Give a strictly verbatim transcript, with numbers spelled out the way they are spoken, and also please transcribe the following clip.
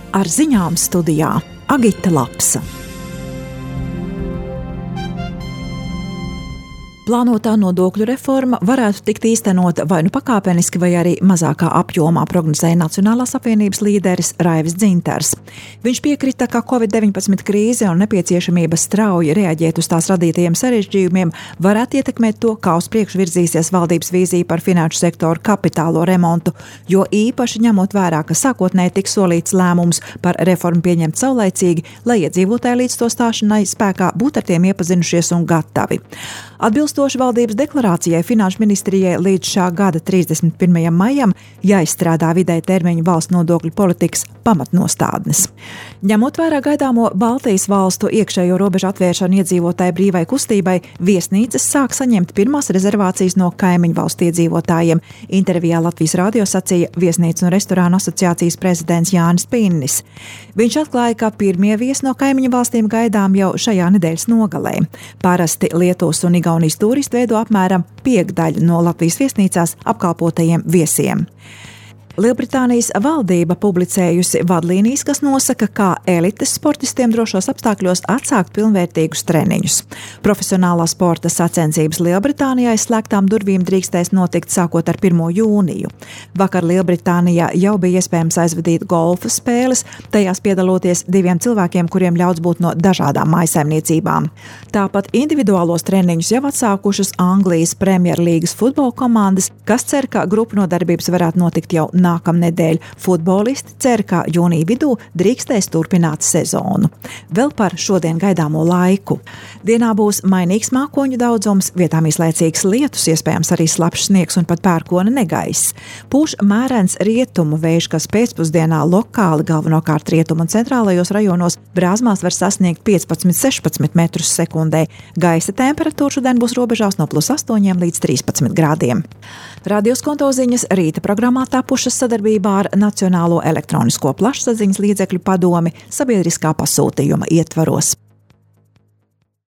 Ar ziņām studijā Agita Lapsa. Plānotā nodokļu reforma varētu tikt īstenota vai nu pakāpeniski, vai arī mazākā apjomā, prognozēja Nacionālās apvienības līderis Raivis Dzintars. Viņš piekrita, ka covid deviņpadsmit krīze un nepieciešamība strauji reaģēt uz tās radītajiem sarežģījumiem varētu ietekmēt to, kā uz priekšu virzīsies valdības vīzija par finanšu sektoru kapitālo remontu, jo īpaši ņemot vērā, ka sākotnēji tiks solīts lēmums par reformu pieņemt saulaicīgi, lai iedzīvotāji līdz to stāšanai spēkā būtu ar tiem iepazinušies un gatavi. Atbilstoši valdības deklarācijai, Finanšu ministrijai līdz šā gada trīsdesmit pirmajam maijam jāizstrādā vidēja termiņa valsts nodokļu politikas pamatnostādnes. Ņemot vērā gaidāmo Baltijas valstu iekšējo robežu atvēršanu iedzīvotāju brīvai kustībai, viesnīcas sāk saņemt pirmās rezervācijas no kaimiņu valstu iedzīvotājiem. Intervijā Latvijas radio sacīja Viesnīcu un restorānu asociācijas prezidents Jānis Pinnis. Viņš atklāja, ka pirmie viesi no kaimiņu valstīm gaidām jau šajā nedēļas nogalē. Parasti Lietuvas un Igaunijas turisti veido apmēram piekdaļu no Latvijas viesnīcās apkalpotajiem viesiem. Lielbritānijas valdība publicējusi vadlīnijas, kas nosaka, kā elites sportistiem drošos apstākļos atsākt pilnvērtīgus treniņus. Profesionālā sporta sacensības Lielbritānijā slēgtām durvīm drīkstēs notikt sākot ar pirmo jūniju. Vakar Lielbritānijā jau bija iespējams aizvadīt golfa spēles, tajās piedaloties diviem cilvēkiem, kuriem ļauts būt no dažādām mājsaimniecībām. Tāpat individuālos treniņus jau atsākušas Anglijas Premjerlīgas futbola komandas, kas cer, ka grupu nodarbības varētu notikt jau nākamnedēļ. Futbolisti cer, ka jūnija vidū drīkstēs turpināt sezonu. Vēl par šodien gaidāmo laiku. Dienā būs mainīgs mākoņu daudzums, vietām īslaicīgs lietus, iespējams arī slapjš sniegs un pat pērkona negaiss. Pūš mērens rietumu vējš, kas pēcpusdienā lokāli galvenokārt rietumu un centrālajos rajonos brāzmās var sasniegt piecpadsmit līdz sešpadsmit metrus sekundē. Gaisa temperatūra šodien būs robežās no plus astoņiem līdz trīspadsmit grādiem. Radios konto ziņas rīta programmā tapušas sadarbībā ar Nacionālo elektronisko plašsaziņas līdzekļu padomi sabiedriskā pasūtījuma ietvaros.